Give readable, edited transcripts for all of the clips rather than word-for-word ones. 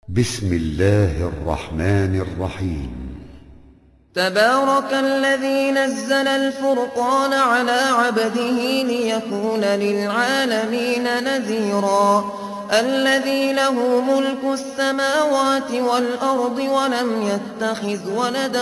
بسم الله الرحمن الرحيم. تبارك الذي نزل الفرقان على عبده ليكون للعالمين نذيرا. الذي له ملك السماوات والأرض ولم يتخذ ولدا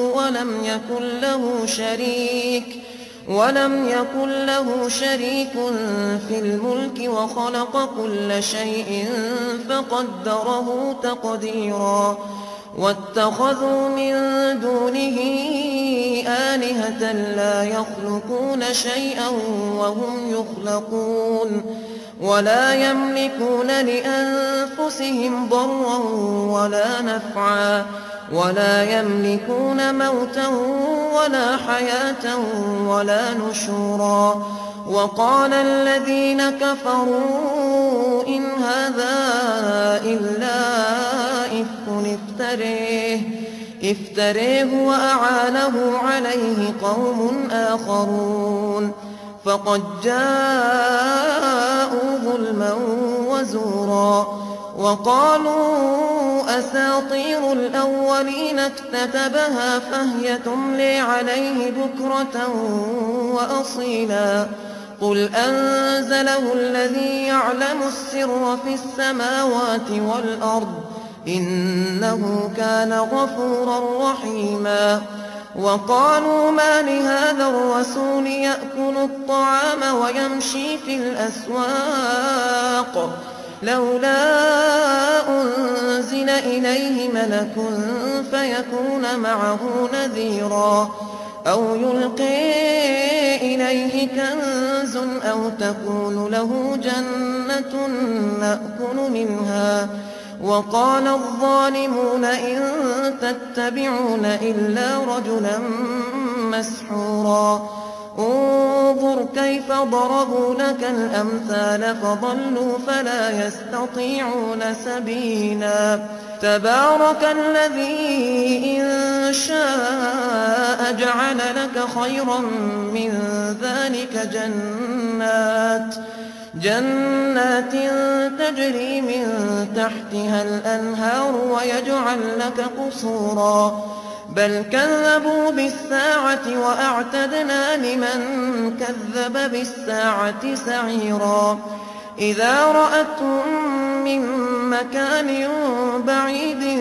ولم يكن له شريك في الملك وخلق كل شيء فقدره تقديرا. واتخذوا من دونه آلهة لا يخلقون شيئا وهم يخلقون ولا يملكون لأنفسهم ضرا ولا نفعا ولا يملكون موتا ولا حياة ولا نشورا. وقال الذين كفروا إن هذا إلا إفك افتريه وأعانه عليه قوم آخرون فقد جاءوا ظلما وزورا. وقالوا أساطير الأولين اكتتبها فهي تملي عليه بكرة وأصيلا. قل أنزله الذي يعلم السر في السماوات والأرض إنه كان غفورا رحيما. وقالوا ما لهذا الرسول يأكل الطعام ويمشي في الأسواق لولا أنزل إليه ملك فيكون معه نذيرا أو يلقي إليه كنز أو تكون له جنة نأكل منها. وقال الظالمون إن تتبعون إلا رجلا مسحورا. انظر كيف ضربوا لك الأمثال فضلوا فلا يستطيعون سبيلا. تبارك الذي إن شاء جعل لك خيرا من ذلك جنات تجري من تحتها الأنهار ويجعل لك قصورا. بل كذبوا بالساعة وأعتدنا لمن كذب بالساعة سعيرا. إذا رأتهم من مكان بعيد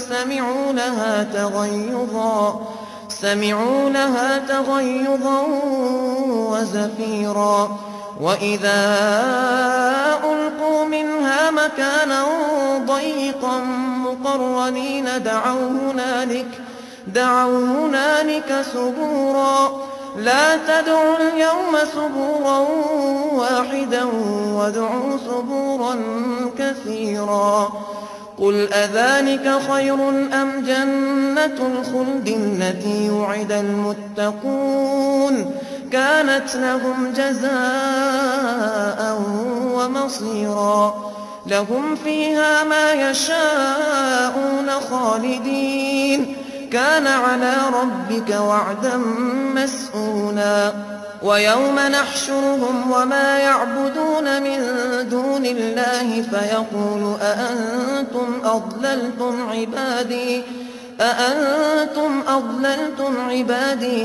سمعوا لها تغيظا وزفيرا. وإذا ألقوا منها مكانا ضيقا مقرنين دعوا هنالك ثبورا. لا تدعوا اليوم ثبورا واحدا وادعوا ثبورا كثيرا. قل أذلك خير أم جنة الخلد التي يوعد المتقون كانت لهم جزاء ومصيرا. لهم فيها ما يشاءون خالدين كان على ربك وعدا مسئولا. ويوم نحشرهم وما يعبدون من دون الله فيقول أأنتم أضللتم عبادي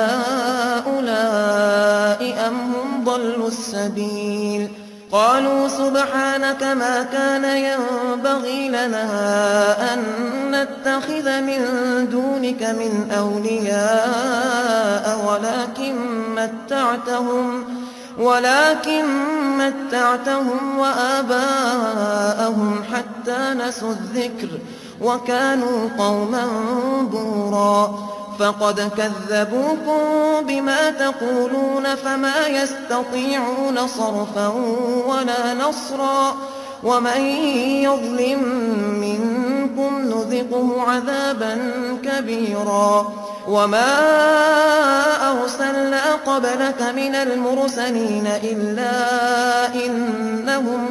هؤلاء أم هم ضلوا السبيل. قالوا سبحانك ما كان ينبغي لنا أن نتخذ من دونك من أولياء ولكن متعتهم وآباءهم حتى نسوا الذكر وكانوا قوما بورا. فقد كذبوكم بما تقولون فما يستطيعون صرفا ولا نصرا. ومن يظلم منكم نذقه عذابا كبيرا. وما أرسلنا قبلك من المرسلين إلا إنهم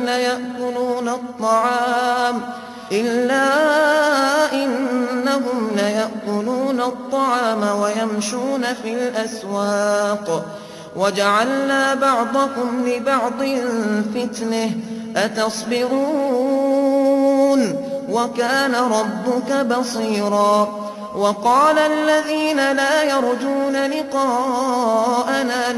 ليأكلون الطعام ويمشون في الأسواق وجعلنا بعضكم لبعض فتنة أتصبرون وكان ربك بصيرا. وقال الذين لا يرجون لقاءنا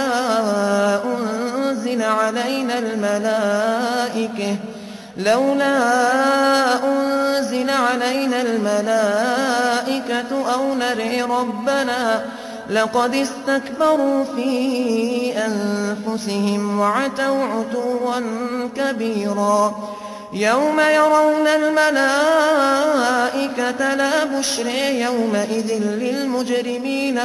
لولا أنزل علينا الملائكة أو نري ربنا لقد استكبروا في أنفسهم وعتوا عتوا كبيرا. يوم يرون الملائكة لا بشرى يومئذ للمجرمين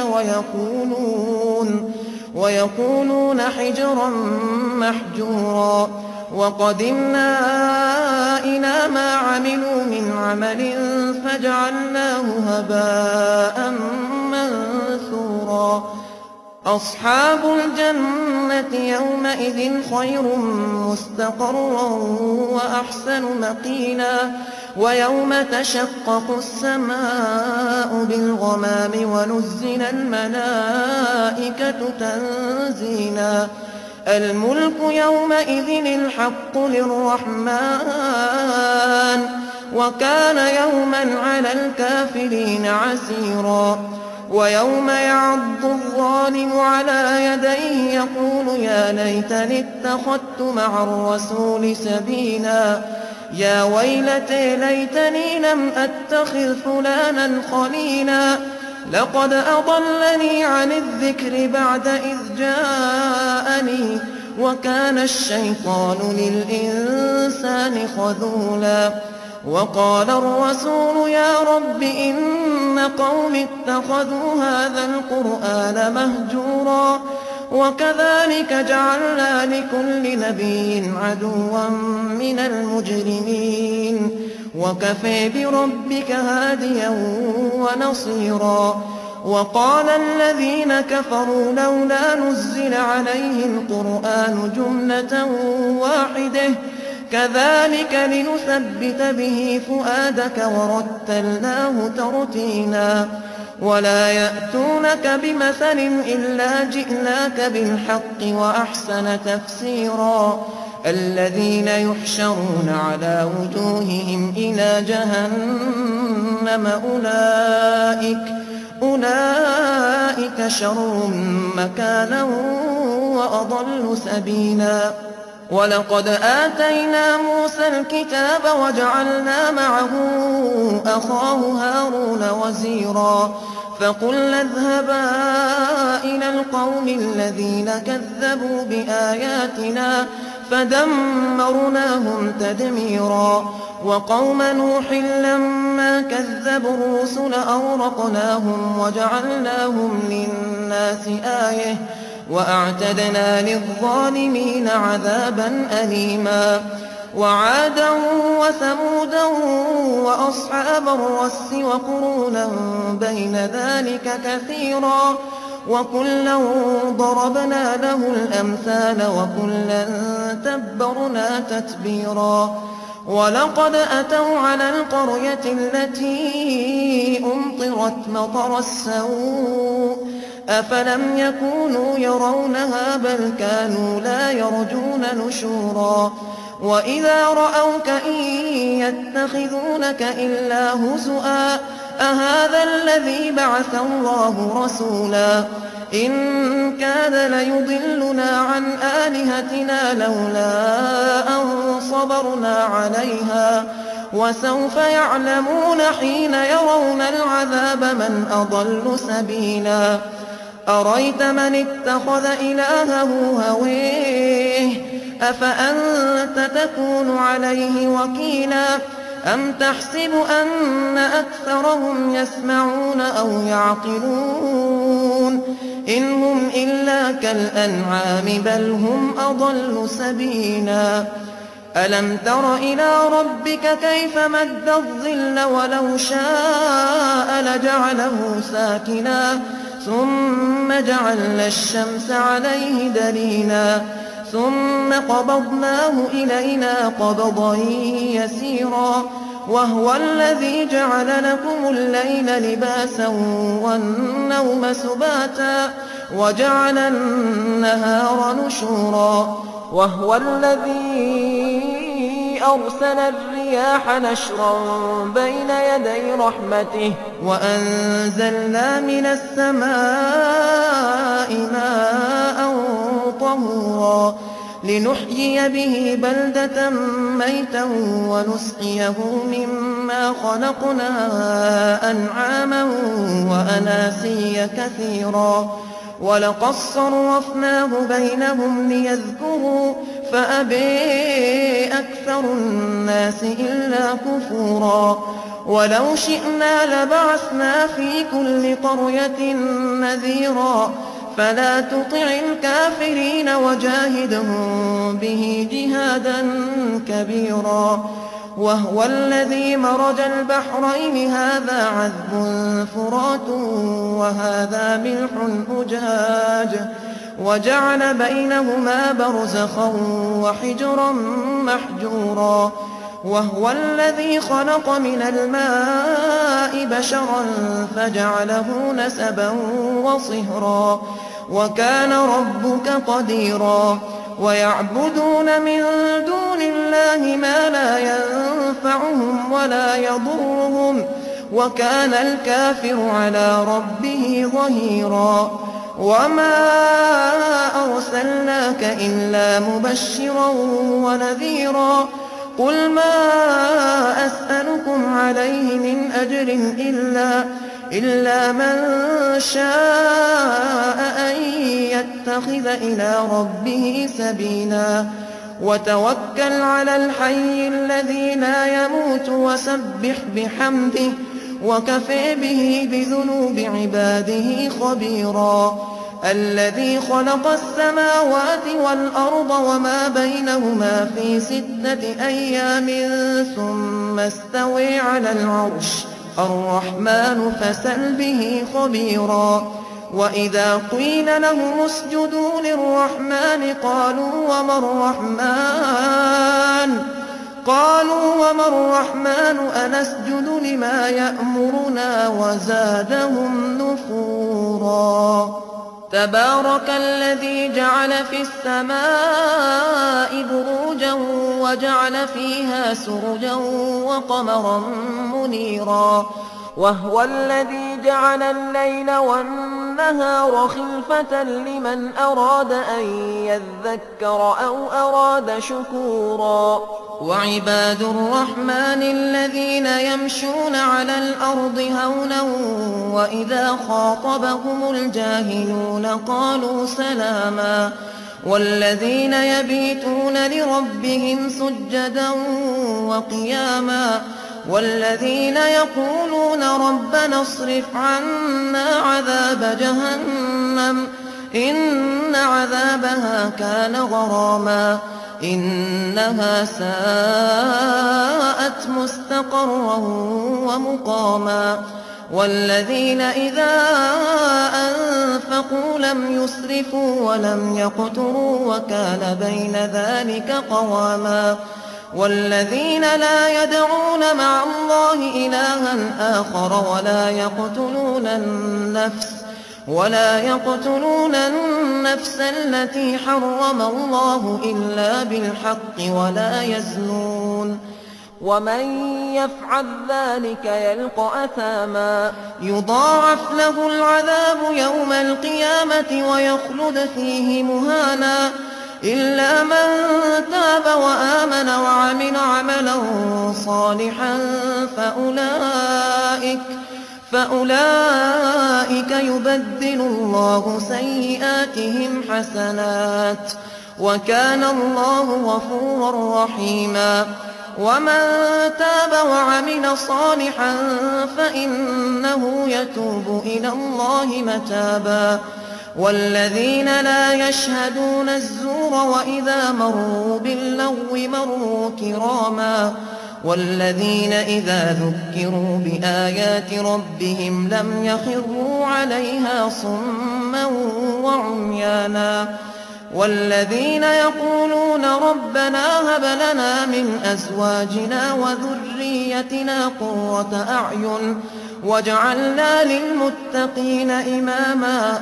ويقولون حجرا محجورا. وقدمنا إلى ما عملوا من عمل فجعلناه هباء منثورا. أصحاب الجنة يومئذ خير مستقرا وأحسن مقيلا. ويوم تشقق السماء بالغمام ونزل الملائكة تنزيلا. الملك يومئذ الحق للرحمن وكان يوما على الكافرين عسيرا. ويوم يعض الظالم على يديه يقول يا ليتني اتخذت مع الرسول سبيلا. يا ويلتى ليتني لم أتخذ فلانا خليلا لقد أضلني عن الذكر بعد إذ جاءني وكان الشيطان للإنسان خذولا. وقال الرسول يا رب إن قوم اتخذوا هذا القرآن مهجورا. وكذلك جعلنا لكل نبي عدوا من المجرمين وكفى بربك هاديا ونصيرا. وقال الذين كفروا لولا نزل عليه القرآن جملة واحدة كذلك لنثبت به فؤادك ورتلناه ترتيلا. ولا يأتونك بمثل إلا جئناك بالحق وأحسن تفسيرا. الذين يحشرون على وجوههم إلى جهنم أولئك شر مكانا وأضل سبيلا. ولقد آتينا موسى الكتاب وجعلنا معه أخاه هارون وزيرا. فقلنا اذهبا إلى القوم الذين كذبوا بآياتنا فدمرناهم تدميرا. وقوم نوح لما كذبوا الرسل أغرقناهم وجعلناهم للناس آية وأعتدنا للظالمين عذابا أليما. وعادا وثمودا وأصحاب الرس وقرونا بين ذلك كثيرا وكلا ضربنا له الأمثال وكلا تبرنا تتبيرا. ولقد أتوا على القرية التي أمطرت مطر السوء أفلم يكونوا يرونها بل كانوا لا يرجون نشورا. وإذا رأوك إن يتخذونك إلا هزؤا أهذا الذي بعث الله رسولا. إن كاد ليضلنا عن آلهتنا لولا أن صبرنا عليها وسوف يعلمون حين يرون العذاب من أضل سبيلا. أريت من اتخذ إلهه هويه أفأنت تكون عليه وكيلا. أم تحسب أن أكثرهم يسمعون أو يعقلون إن هم إلا كالأنعام بل هم أضل سبيلا. ألم تر إلى ربك كيف مد الظل ولو شاء لجعله ساكنا ثم جعلنا الشمس عليه دليلا ثم قبضناه إلينا قبضا يسيرا. وهو الذي جعل لكم الليل لباسا والنوم سباتا وجعل النهار نشورا. وهو الذي أرسل الرياح والرياح نشرا بين يدي رحمته وأنزلنا من السماء ماء طهورا لنحيي به بلدة ميتا ونسقيه مما خلقنا أنعاما وأناسيا كثيرا ولقد صرفناه بينهم ليذكروا فأبى أكثر الناس إلا كفورا ولو شئنا لبعثنا في كل قرية نذيرا فلا تطع الكافرين وجاهدهم به جهادا كبيرا وهو الذي مرج البحرين هذا عذب فرات وهذا ملح أجاج وجعل بينهما برزخا وحجرا محجورا وهو الذي خلق من الماء بشرا فجعله نسبا وصهرا وكان ربك قديرا ويعبدون من دون الله ما لا ينفعهم ولا يضرهم وكان الكافر على ربه ظهيرا وما أرسلناك إلا مبشرا ونذيرا قل ما أسألكم عليه من أجر إلا من شاء أن يتخذ إلى ربه سبيلا وتوكل على الحي الذي لا يموت وسبح بحمده وكفى به بذنوب عباده خبيرا الذي خلق السماوات والأرض وما بينهما في 6 أيام ثم استوى على العرش الرحمن فاسأل به خبيرا وإذا قيل لهم اسجدوا للرحمن قالوا وما الرحمن أنسجد لما يأمرنا وزادهم نفورا تبارك الذي جعل في السماء بروجا وجعل فيها سرجا وقمرا منيرا وهو الذي جعل الليل والنهار خلفة لمن أراد أن يذكر أو أراد شكورا وعباد الرحمن الذين يمشون على الأرض هونا وإذا خاطبهم الجاهلون قالوا سلاما والذين يبيتون لربهم سجدا وقياما والذين يقولون ربنا اصرف عنا عذاب جهنم إن عذابها كان غراما إنها ساءت مستقرا ومقاما والذين إذا أنفقوا لم يسرفوا ولم يقتروا وكان بين ذلك قواما والذين لا يدعون مع الله إلها آخر ولا يقتلون النفس التي حرم الله إلا بالحق ولا يزنون ومن يفعل ذلك يلقى أثاما يضاعف له العذاب يوم القيامة ويخلد فيه مهانا إلا من تاب وآمن وعمل عملا صالحا فأولئك يبدل الله سيئاتهم حسنات وكان الله غفورا رحيما ومن تاب وعمل صالحا فإنه يتوب إلى الله متابا والذين لا يشهدون الزور وإذا مروا باللغو مروا كراما والذين إذا ذكروا بآيات ربهم لم يخروا عليها صما وعميانا والذين يقولون ربنا هب لنا من أزواجنا وذريتنا قرة أعين واجعلنا للمتقين إماما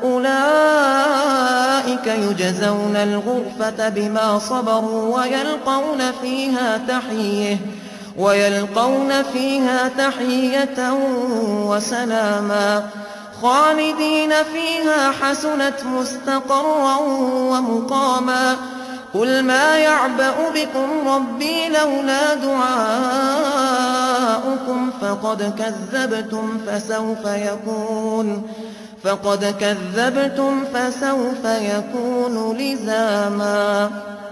أولئك يجزون الغرفة بما صبروا ويلقون فيها تحية ويلقون فيها تحية وسلاما خالدين فيها حسنت مستقرا ومقاما قل ما يعبأ بكم ربي لولا دعاؤكم فقد كذبتم فسوف يكون لزاما.